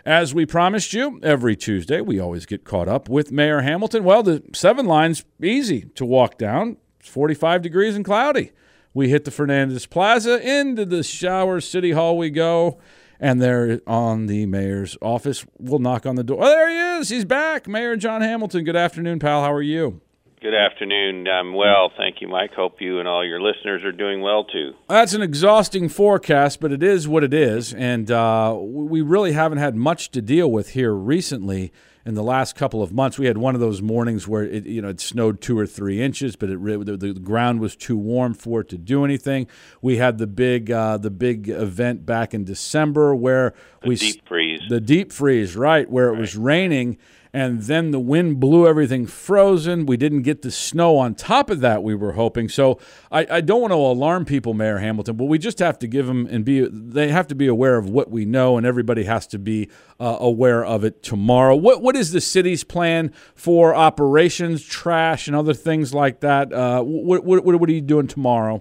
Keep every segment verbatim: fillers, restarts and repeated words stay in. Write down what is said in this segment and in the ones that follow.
As we promised you, every Tuesday we always get caught up with Mayor Hamilton. Well, the seven line's easy to walk down. It's forty-five degrees and cloudy. We hit the Fernandez Plaza, into the Shower City Hall we go, and there on the mayor's office, we'll knock on the door. Oh, there he is. He's back. Mayor John Hamilton. Good afternoon, pal. How are you? Good afternoon. I'm well. Thank you, Mike. Hope you and all your listeners are doing well, too. That's an exhausting forecast, but it is what it is, and uh, we really haven't had much to deal with here recently. In the last couple of months, we had one of those mornings where it, you know, it snowed two or three inches, but it the, the ground was too warm for it to do anything. We had the big uh, the big event back in December where the we deep freeze. The deep freeze, right, where right. it was raining. And then the wind blew everything frozen. We didn't get the snow on top of that we were hoping. So I, I don't want to alarm people, Mayor Hamilton, but we just have to give them and be. They have to be aware of what we know, and everybody has to be uh, aware of it tomorrow. What what is the city's plan for operations, trash, and other things like that? Uh, what what what are you doing tomorrow?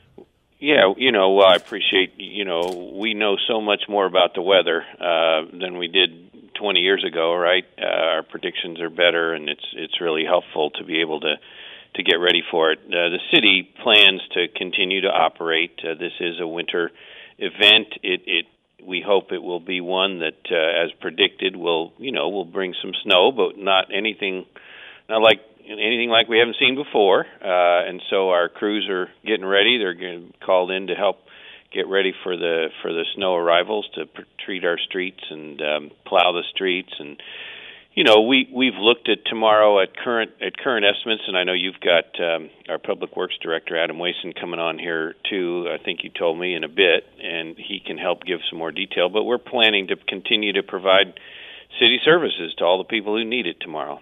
Yeah, you know, well, I appreciate. You know, we know so much more about the weather uh, than we did twenty years ago, right? Uh, our predictions are better, and it's it's really helpful to be able to to get ready for it. Uh, the city plans to continue to operate. Uh, this is a winter event. It it we hope it will be one that, uh, as predicted, will you know will bring some snow, but not anything, not like anything like we haven't seen before. Uh, and so our crews are getting ready. They're getting called in to help get ready for the for the snow arrivals, to pr- treat our streets and um, plow the streets. And you know, we we've looked at tomorrow at current at current estimates, and I know you've got um, our Public Works Director Adam Wason coming on here too. I think you told me in a bit, and he can help give some more detail. But we're planning to continue to provide city services to all the people who need it tomorrow.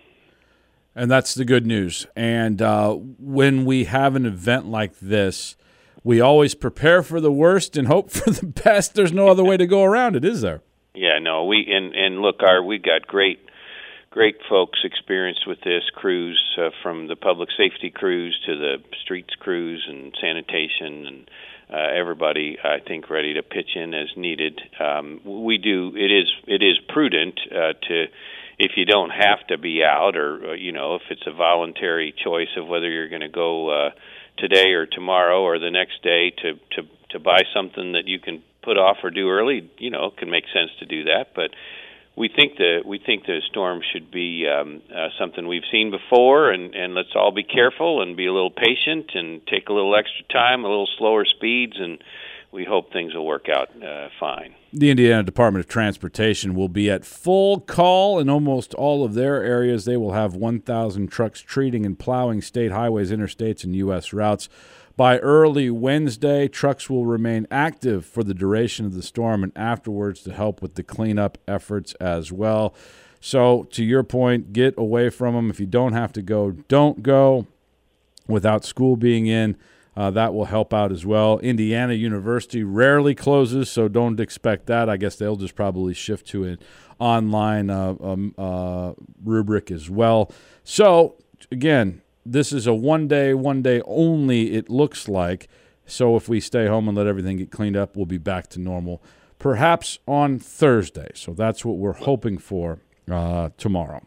And that's the good news. And uh, when we have an event like this, we always prepare for the worst and hope for the best. There's no other way to go around it, is there? Yeah, no. We and, and look, our we got great, great folks experienced with this. Crews uh, from the public safety crews to the streets crews and sanitation, and uh, everybody, I think, ready to pitch in as needed. Um, we do. It is it is prudent uh, to. If you don't have to be out, or, or you know, if it's a voluntary choice of whether you're going to go uh, today or tomorrow or the next day to, to to buy something that you can put off or do early, you know, it can make sense to do that. But we think the we think the storm should be um, uh, something we've seen before, and, and let's all be careful and be a little patient and take a little extra time, a little slower speeds, and we hope things will work out uh, fine. The Indiana Department of Transportation will be at full call in almost all of their areas. They will have one thousand trucks treating and plowing state highways, interstates, and U S routes. By early Wednesday, trucks will remain active for the duration of the storm and afterwards to help with the cleanup efforts as well. So, to your point, get away from them. If you don't have to go, don't go. Without school being in, Uh, that will help out as well. Indiana University rarely closes, so don't expect that. I guess they'll just probably shift to an online uh, um, uh, rubric as well. So, again, this is a one-day, one-day only, it looks like. So if we stay home and let everything get cleaned up, we'll be back to normal, perhaps on Thursday. So that's what we're hoping for uh, tomorrow.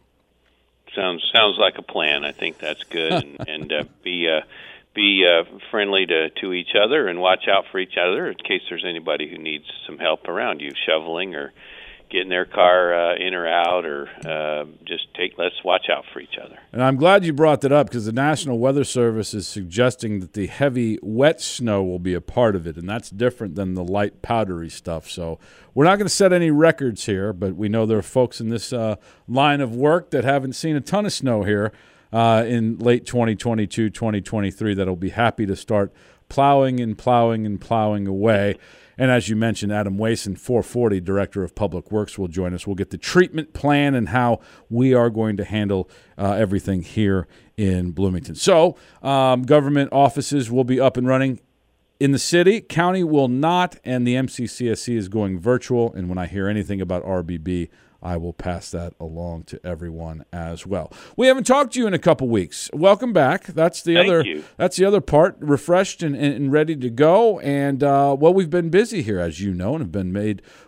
Sounds sounds like a plan. I think that's good. and and uh, be uh, be uh, friendly to, to each other and watch out for each other in case there's anybody who needs some help around you, shoveling or getting their car uh, in or out, or uh, just take. Let's watch out for each other. And I'm glad you brought that up, because the National Weather Service is suggesting that the heavy, wet snow will be a part of it, and that's different than the light, powdery stuff. So we're not going to set any records here, but we know there are folks in this uh, line of work that haven't seen a ton of snow here uh, in late twenty twenty-two, twenty twenty-three that'll be happy to start plowing and plowing and plowing away. And as you mentioned, Adam Wason, four forty, Director of Public Works, will join us. We'll get the treatment plan and how we are going to handle uh, everything here in Bloomington. So um, government offices will be up and running in the city. County will not, and the M C C S C is going virtual. And when I hear anything about R B B, I will pass that along to everyone as well. We haven't talked to you in a couple weeks. Welcome back. That's the Thank other. you. That's the other part. Refreshed and, and ready to go. And uh, well, we've been busy here, as you know, and have been made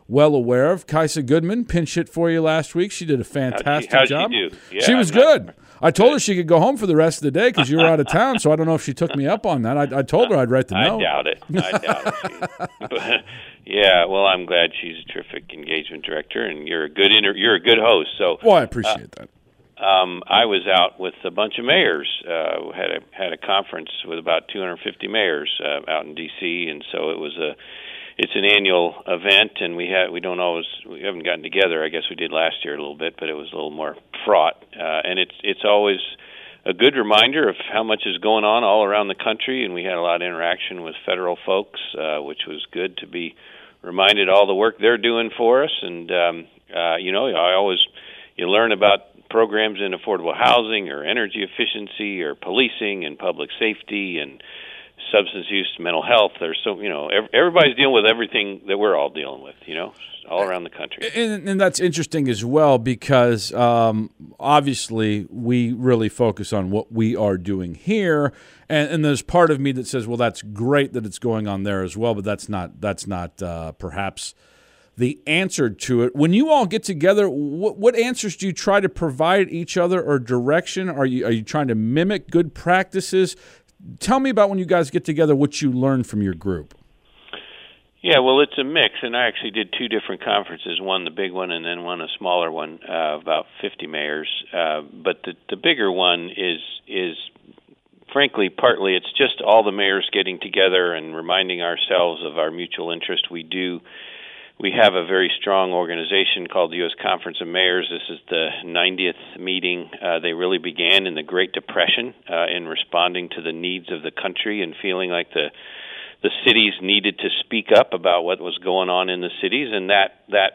well aware of. Kaisa Goodman pinch hit for you last week. She did a fantastic how'd she, job. How'd she do? Yeah, she was I'm not, good. I told her she could go home for the rest of the day because you were out of town, so I don't know if she took me up on that. I, I told her I'd write the note. I doubt it. I doubt it. But, yeah, well, I'm glad she's a terrific engagement director, and you're a good inter- you're a good host. So, well, I appreciate uh, that. Um, I was out with a bunch of mayors. Uh, had a had a conference with about two hundred fifty mayors uh, out in D C, and so it was a it's an annual event, and we had we don't always we haven't gotten together. I guess we did last year a little bit, but it was a little more fraught. Uh, and it's it's always a good reminder of how much is going on all around the country, and we had a lot of interaction with federal folks, uh, which was good to be reminded all the work they're doing for us. And um, uh, you know, I always you learn about programs in affordable housing or energy efficiency or policing and public safety and substance use, mental health. There's so, you know, everybody's dealing with everything that we're all dealing with, you know, all around the country. And, and that's interesting as well because um, obviously we really focus on what we are doing here. And, and there's part of me that says, well, that's great that it's going on there as well, but that's not, that's not uh, perhaps the answer to it. When you all get together, what, what answers do you try to provide each other or direction? Are you are you trying to mimic good practices? Tell me about when you guys get together, what you learn from your group. Yeah, well, it's a mix, and I actually did two different conferences, one the big one and then one a smaller one, uh, about fifty mayors. Uh, but the, the bigger one is is frankly, partly it's just all the mayors getting together and reminding ourselves of our mutual interest. We do We have a very strong organization called the U S Conference of Mayors. This is the ninetieth meeting. Uh, they really began in the Great Depression uh, in responding to the needs of the country and feeling like the the cities needed to speak up about what was going on in the cities, and that that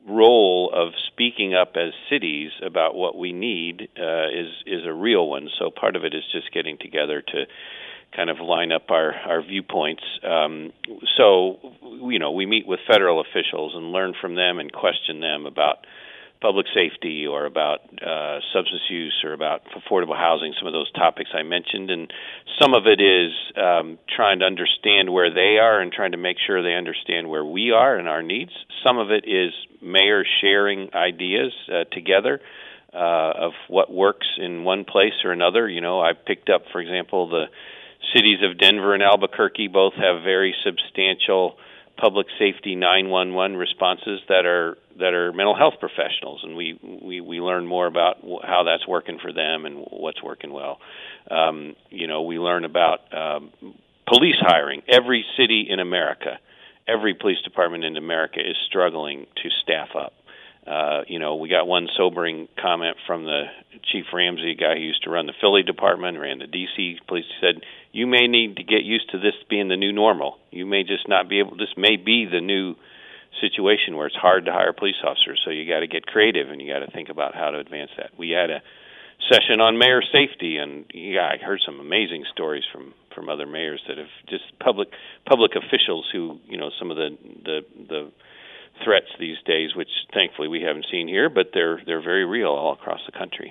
role of speaking up as cities about what we need uh, is is a real one. So part of it is just getting together to kind of line up our, our viewpoints. Um, so, you know, we meet with federal officials and learn from them and question them about public safety or about uh, substance use or about affordable housing, some of those topics I mentioned. And some of it is um, trying to understand where they are and trying to make sure they understand where we are and our needs. Some of it is mayors sharing ideas uh, together uh, of what works in one place or another. You know, I picked up, for example, the cities of Denver and Albuquerque both have very substantial public safety nine one one responses that are that are mental health professionals, and we we, we learn more about how that's working for them and what's working well. Um, you know, we learn about um, police hiring. Every city in America, every police department in America is struggling to staff up. Uh, you know, we got one sobering comment from the Chief Ramsey, a guy who used to run the Philly department, ran the D C police. He said, you may need to get used to this being the new normal. You may just not be able, this may be the new situation where it's hard to hire police officers. So you got to get creative and you got to think about how to advance that. We had a session on mayor safety, and yeah, I heard some amazing stories from, from other mayors that have just public public officials who, you know, some of the the, the threats these days, which thankfully we haven't seen here, but they're they're very real all across the country.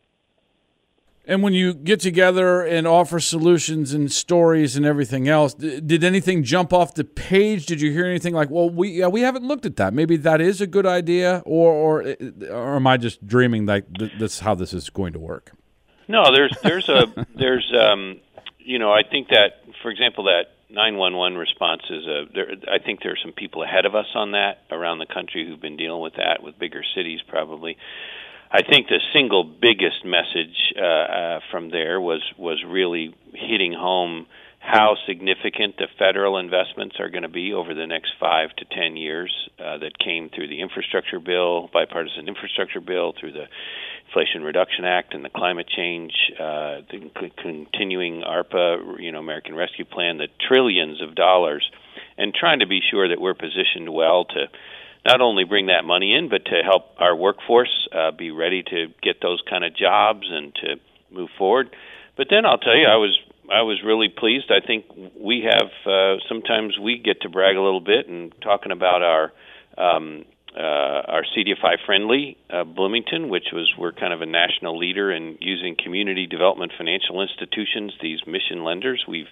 And when you get together and offer solutions and stories and everything else, did anything jump off the page? Did you hear anything like, well, we yeah, we haven't looked at that. Maybe that is a good idea, or or, or am I just dreaming like th- that's how this is going to work? No, there's there's a there's um you know, I think that, for example, that nine one one response is a there, I think there are some people ahead of us on that around the country who've been dealing with that, with bigger cities probably. I think the single biggest message uh, uh, from there was was really hitting home how significant the federal investments are going to be over the next five to ten years uh, that came through the infrastructure bill, bipartisan infrastructure bill, through the Inflation Reduction Act and the climate change, uh, the c- continuing ARPA, you know, American Rescue Plan, the trillions of dollars, and trying to be sure that we're positioned well to not only bring that money in, but to help our workforce uh, be ready to get those kind of jobs and to move forward. But then I'll tell you, I was I was really pleased. I think we have uh, sometimes we get to brag a little bit and talking about our um, uh, our C D F I friendly uh, Bloomington, which was we're kind of a national leader in using community development financial institutions, these mission lenders. We've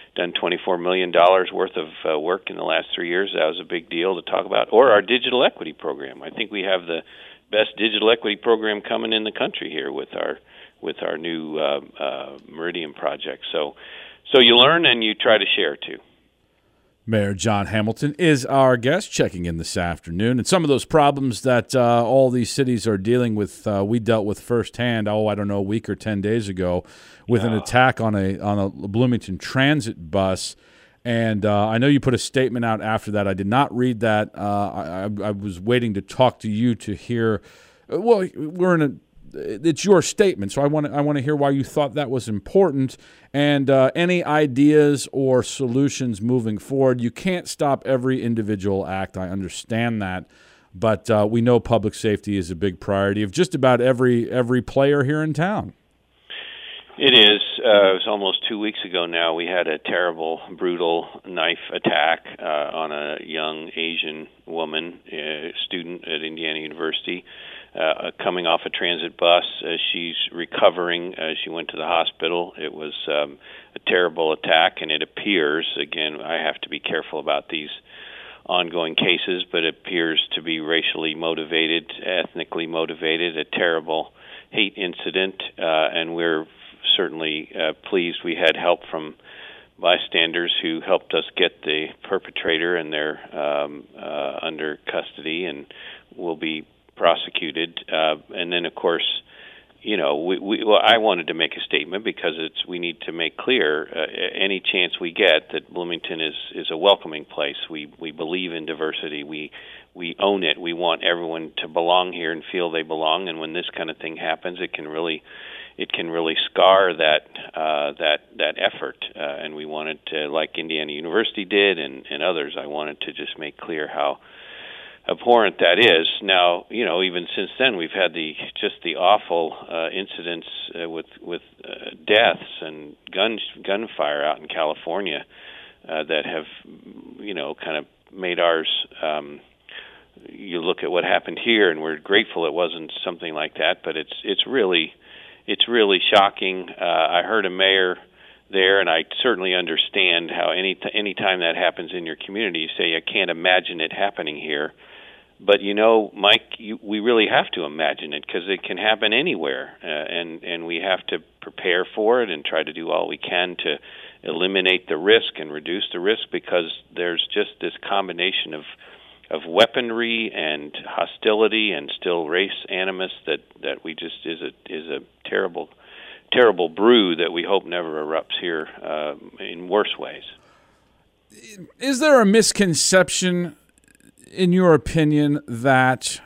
done twenty-four million dollars worth of uh, work in the last three years. That was a big deal to talk about. Or our digital equity program. I think we have the best digital equity program coming in the country here with our with our new uh, uh, Meridian project. So, so you learn and you try to share too. Mayor John Hamilton is our guest, checking in this afternoon. And some of those problems that uh, all these cities are dealing with, uh, we dealt with firsthand, oh, I don't know, a week or ten days ago with an attack on a on a Bloomington transit bus. And uh, I know you put a statement out after that. I did not read that. Uh, I, I was waiting to talk to you to hear. Well, we're in a. It's your statement, so I want to. I want to hear why you thought that was important, and uh, any ideas or solutions moving forward. You can't stop every individual act. I understand that, but uh, we know public safety is a big priority of just about every every player here in town. It is. Uh, it was almost two weeks ago now. We had a terrible, brutal knife attack uh, on a young Asian woman, a student at Indiana University, uh, coming off a transit bus. Uh, she's recovering. Uh, she went to the hospital. It was um, a terrible attack, and it appears, again, I have to be careful about these ongoing cases, but it appears to be racially motivated, ethnically motivated, a terrible hate incident, uh, and we're certainly uh, pleased we had help from bystanders who helped us get the perpetrator and they're um, uh, under custody and will be prosecuted. Uh, and then, of course, you know, we, we, well, I wanted to make a statement because it's we need to make clear uh, any chance we get that Bloomington is, is a welcoming place. We we believe in diversity. We we own it. We want everyone to belong here and feel they belong. And when this kind of thing happens, it can really it can really scar that uh, that that effort. Uh, and we wanted to, like Indiana University did, and, and others, I wanted to just make clear how abhorrent that is. Now, you know, even since then, we've had the just the awful uh, incidents uh, with with uh, deaths and gun gunfire out in California uh, that have, you know, kind of made ours. Um, you look at what happened here, and we're grateful it wasn't something like that. But it's it's really it's really shocking. Uh, I heard a mayor there, and I certainly understand how any t- any time that happens in your community, you say, I can't imagine it happening here. But, you know, Mike, you, we really have to imagine it because it can happen anywhere, uh, and, and we have to prepare for it and try to do all we can to eliminate the risk and reduce the risk because there's just this combination of of weaponry and hostility and still race animus that, that we just is a is a terrible terrible brew that we hope never erupts here uh, in worse ways. Is there a misconception, in your opinion, that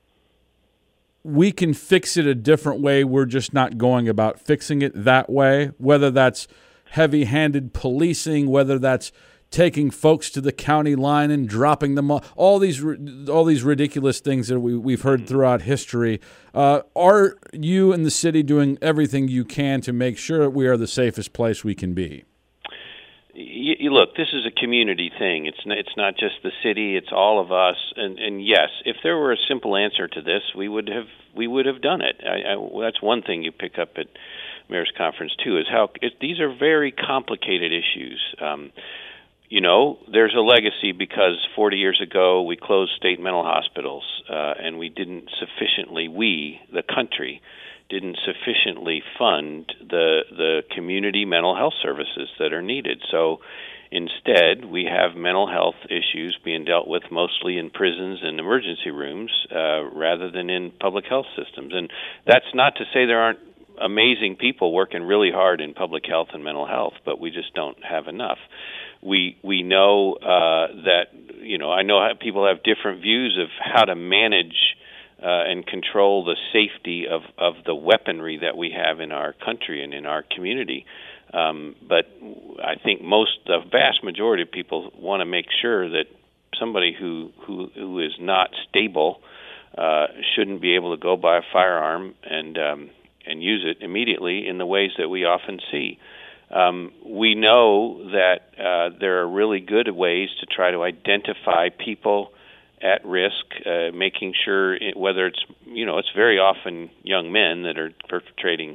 we can fix it a different way, we're just not going about fixing it that way, whether that's heavy-handed policing, whether that's taking folks to the county line and dropping them off, all these all these ridiculous things that we, we've heard throughout history. Uh, are you and the city doing everything you can to make sure we are the safest place we can be? You, you look, this is a community thing. It's not, it's not just the city; it's all of us. And, and yes, if there were a simple answer to this, we would have we would have done it. I, I, well, that's one thing you pick up at Mayor's Conference too, is how it, these are very complicated issues. Um, you know, there's a legacy because forty years ago we closed state mental hospitals, uh, and we didn't sufficiently. We, the country, didn't sufficiently fund the the community mental health services that are needed. So instead, we have mental health issues being dealt with mostly in prisons and emergency rooms uh, rather than in public health systems. And that's not to say there aren't amazing people working really hard in public health and mental health, but we just don't have enough. We we know uh, that, you know, I know how people have different views of how to manage Uh, and control the safety of, of the weaponry that we have in our country and in our community. Um, but I think most, the vast majority of people want to make sure that somebody who, who, who is not stable uh, shouldn't be able to go buy a firearm and um, and use it immediately in the ways that we often see. Um, we know that uh, there are really good ways to try to identify people at risk, uh, making sure it, whether it's, you know, it's very often young men that are perpetrating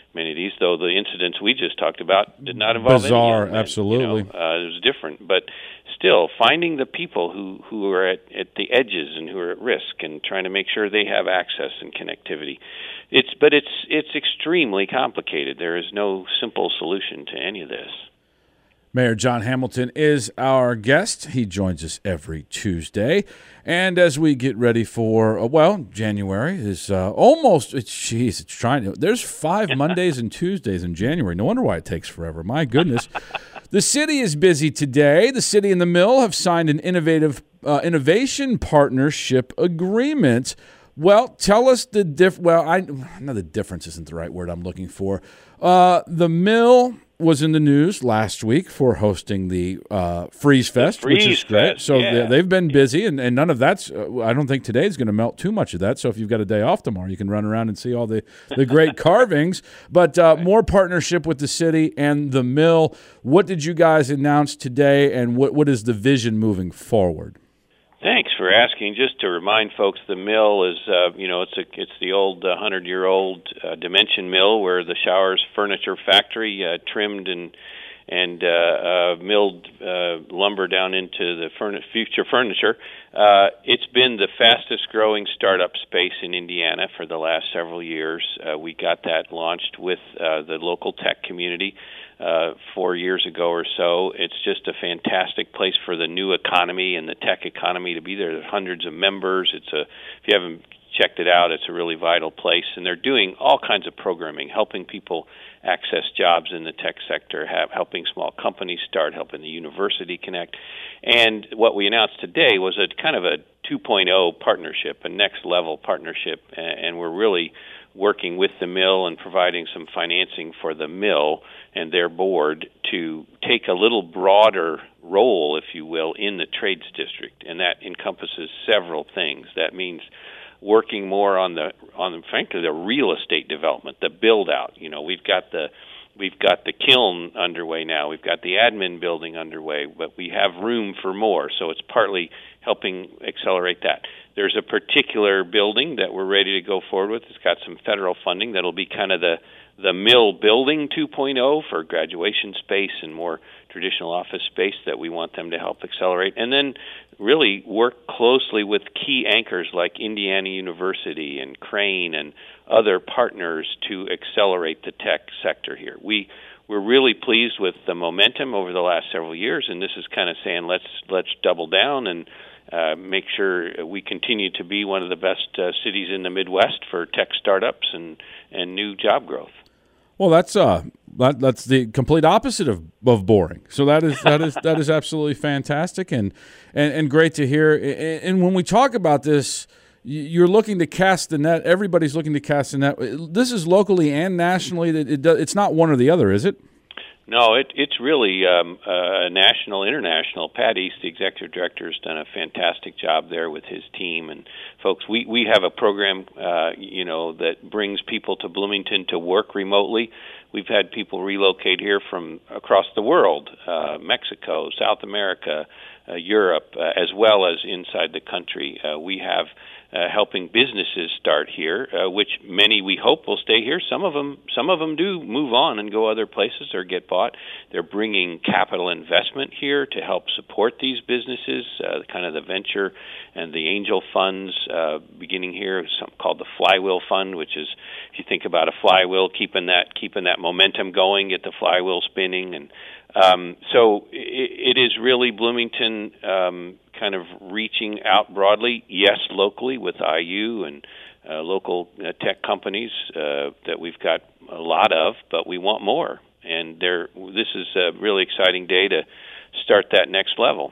many of these, though the incidents we just talked about did not involve bizarre, any young men, absolutely. You know, uh, it was different, but still finding the people who, who are at, at the edges and who are at risk and trying to make sure they have access and connectivity. It's but it's it's extremely complicated. There is no simple solution to any of this. Mayor John Hamilton is our guest. He joins us every Tuesday. And as we get ready for, uh, well, January is uh, almost, jeez, it's trying to, there's five Mondays and Tuesdays in January. No wonder why it takes forever. My goodness. The city is busy today. The city and the mill have signed an innovative uh, innovation partnership agreement. Well, tell us the diff. Well, I no, the difference isn't the right word I'm looking for. Uh, the mill was in the news last week for hosting the uh, Freeze Fest, Freeze which is great. Fest, So yeah. they, they've been busy, and, and none of that's. Uh, I don't think today is going to melt too much of that. So if you've got a day off tomorrow, you can run around and see all the the great carvings. But uh, right. more partnership with the city and the mill. What did you guys announce today, and what what is the vision moving forward? Thanks for asking. Just to remind folks, the mill is, uh, you know, it's a it's the old uh, hundred-year-old uh, Dimension Mill, where the Showers Furniture Factory uh, trimmed and and uh, uh, milled uh, lumber down into the furni- future furniture. Uh, it's been the fastest-growing startup space in Indiana for the last several years. Uh, we got that launched with uh, the local tech community uh, four years ago or so. It's just a fantastic place for the new economy and the tech economy to be there. There's hundreds of members. It's a, if you haven't checked it out, it's a really vital place. And they're doing all kinds of programming, helping people access jobs in the tech sector, have, helping small companies start, helping the university connect. And what we announced today was a kind of a two point oh partnership, a next-level partnership, and we're really working with the mill and providing some financing for the mill and their board to take a little broader role, if you will, in the trades district, and that encompasses several things. That means working more on the on frankly the real estate development, the build out. You know, we've got the we've got the kiln underway now, we've got the admin building underway, but we have room for more. So it's partly helping accelerate that. There's a particular building that we're ready to go forward with. It's got some federal funding that'll be kind of the the mill building two point oh for graduation space and more traditional office space that we want them to help accelerate. And then really work closely with key anchors like Indiana University and Crane and other partners to accelerate the tech sector here. We we're really pleased with the momentum over the last several years, and this is kind of saying let's let's double down and uh, make sure we continue to be one of the best uh, cities in the Midwest for tech startups and, and new job growth. Well, that's uh, that, that's the complete opposite of, of boring. So that is that is that is absolutely fantastic and, and and great to hear. And when we talk about this, you're looking to cast the net. Everybody's looking to cast the net. This is locally and nationally. It, it, it's not one or the other, is it? No, it, it's really um, uh, national, international. Pat East, the executive director, has done a fantastic job there with his team and folks. We we have a program, uh, you know, that brings people to Bloomington to work remotely. We've had people relocate here from across the world, uh, Mexico, South America, uh, Europe, uh, as well as inside the country. Uh, we have Uh, helping businesses start here, uh, which many we hope will stay here. Some of them, some of them do move on and go other places or get bought. They're bringing capital investment here to help support these businesses, uh, kind of the venture and the angel funds uh, beginning here, something called the Flywheel Fund, which is, if you think about a flywheel, keeping that keeping that momentum going, get the flywheel spinning. And um, so it, it is really Bloomington um, kind of reaching out broadly, yes, locally with I U and uh, local uh, tech companies uh, that we've got a lot of, but we want more. And there, this is a really exciting day to start that next level.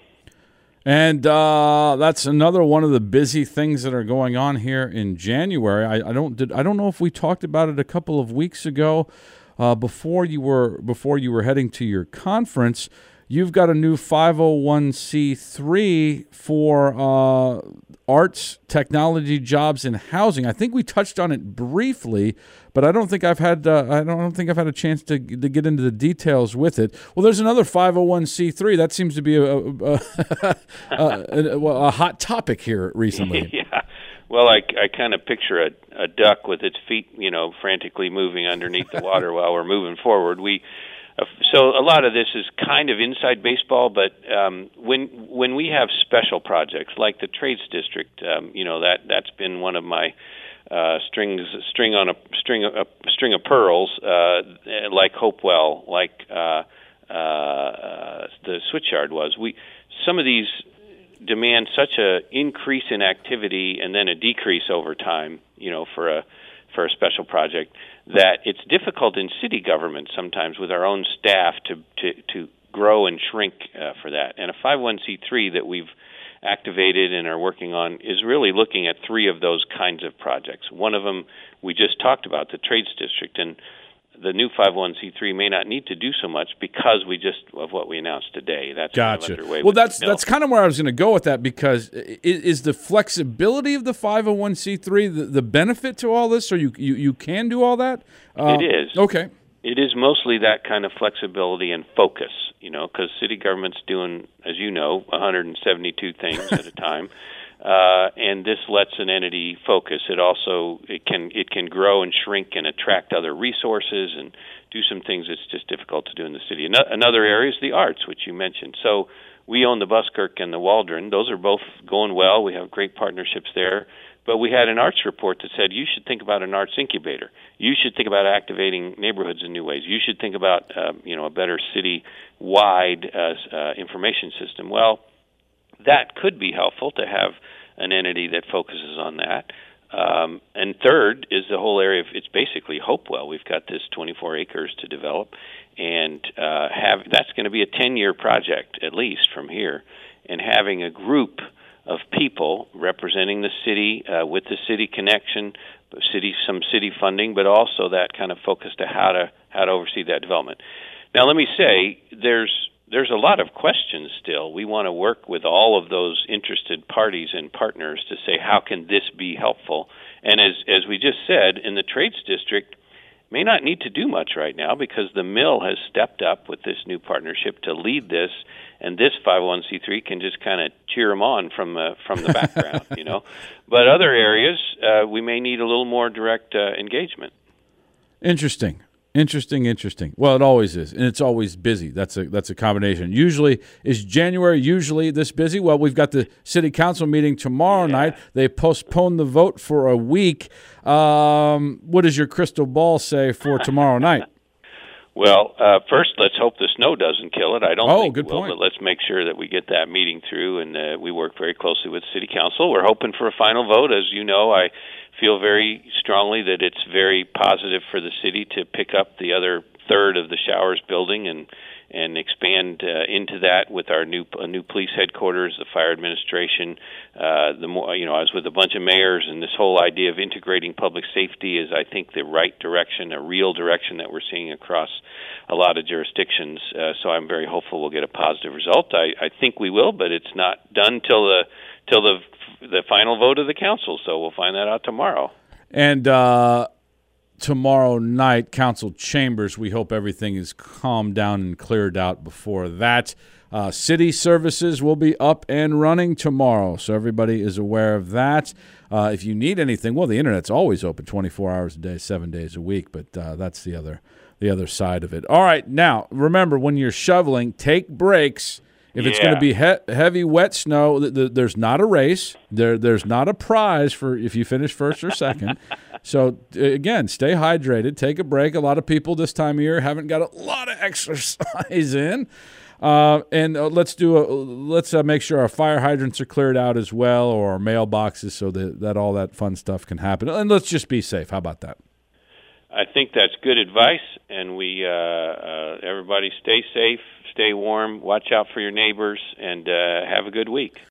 And uh, that's another one of the busy things that are going on here in January. I, I don't did, I don't know if we talked about it a couple of weeks ago uh, before you were before you were heading to your conference. You've got a new five oh one c three for uh, arts, technology, jobs, and housing. I think we touched on it briefly, but I don't think I've had uh, I don't, I don't think I've had a chance to to get into the details with it. Well, there's another five oh one c three that seems to be a a, a, a, a, a hot topic here recently. Yeah. Well, I, I kind of picture a, a duck with its feet, you know, frantically moving underneath the water while we're moving forward. We, uh, so a lot of this is kind of inside baseball, but um, when when we have special projects like the Trades District, um, you know, that that's been one of my uh, strings string on a string a, a string of pearls, uh, like Hopewell, like uh, uh, the Switchyard was. We some of these demand such a increase in activity and then a decrease over time, you know, for a for a special project, that it's difficult in city government sometimes with our own staff to to, to grow and shrink uh, for that. And a five oh one c three that we've activated and are working on is really looking at three of those kinds of projects. One of them we just talked about, the Trades District, and the new five oh one c three may not need to do so much because we just of what we announced today. That's gotcha. Kind of underway. Well, that's that's kind of where I was going to go with that, because is, is the flexibility of the five oh one c three the, the benefit to all this, or you you, you can do all that? Uh, it is. Okay. It is mostly that kind of flexibility and focus, you know, because city government's doing, as you know, one hundred seventy-two things at a time. Uh, and this lets an entity focus. It also it can it can grow and shrink and attract other resources and do some things that's just difficult to do in the city. Another area is the arts, which you mentioned. So we own the Buskirk and the Waldron. Those are both going well. We have great partnerships there. But we had an arts report that said you should think about an arts incubator. You should think about activating neighborhoods in new ways. You should think about uh, you know a better city-wide uh, uh, information system. Well, that could be helpful to have an entity that focuses on that. Um, and third is the whole area of, it's basically Hopewell. We've got this twenty-four acres to develop, and uh, have that's going to be a ten-year project at least from here, and having a group of people representing the city uh, with the city connection, city some city funding, but also that kind of focus to how to how to oversee that development. Now, let me say, there's There's a lot of questions still. We want to work with all of those interested parties and partners to say, how can this be helpful? And as as we just said, in the Trades District, may not need to do much right now because the mill has stepped up with this new partnership to lead this, and this five oh one c three can just kind of cheer them on from the, from the background, you know. But other areas, uh, we may need a little more direct uh, engagement. Interesting. Interesting, interesting. Well, it always is, and it's always busy. That's a that's a combination. Usually, is January usually this busy? Well, we've got the city council meeting tomorrow yeah. night. They postponed the vote for a week. Um, what does your crystal ball say for tomorrow night? Well, uh, first, let's hope the snow doesn't kill it. I don't oh, think good it will, point. but let's make sure that we get that meeting through, and uh, we work very closely with city council. We're hoping for a final vote. As you know, I feel very strongly that it's very positive for the city to pick up the other third of the Showers building and and expand uh, into that with our new a new police headquarters, the fire administration. Uh, the more you know, I was with a bunch of mayors, and this whole idea of integrating public safety is, I think, the right direction, a real direction that we're seeing across a lot of jurisdictions. Uh, so I'm very hopeful we'll get a positive result. I, I think we will, but it's not done till the till the the final vote of the council. So we'll find that out tomorrow. And uh tomorrow night, council chambers, we hope everything is calmed down and cleared out before that. Uh, city services will be up and running tomorrow, so everybody is aware of that. Uh, if you need anything, well, the internet's always open twenty-four hours a day, seven days a week, but uh, that's the other the other side of it. All right, now, remember, when you're shoveling, take breaks. If it's yeah. going to be he- heavy, wet snow, th- th- there's not a race. There, There's not a prize for if you finish first or second. So, again, stay hydrated. Take a break. A lot of people this time of year haven't got a lot of exercise in. Uh, and uh, let's do a, let's uh, make sure our fire hydrants are cleared out as well, or our mailboxes, so that, that all that fun stuff can happen. And let's just be safe. How about that? I think that's good advice, and we uh, uh, everybody stay safe, stay warm, watch out for your neighbors, and uh, have a good week.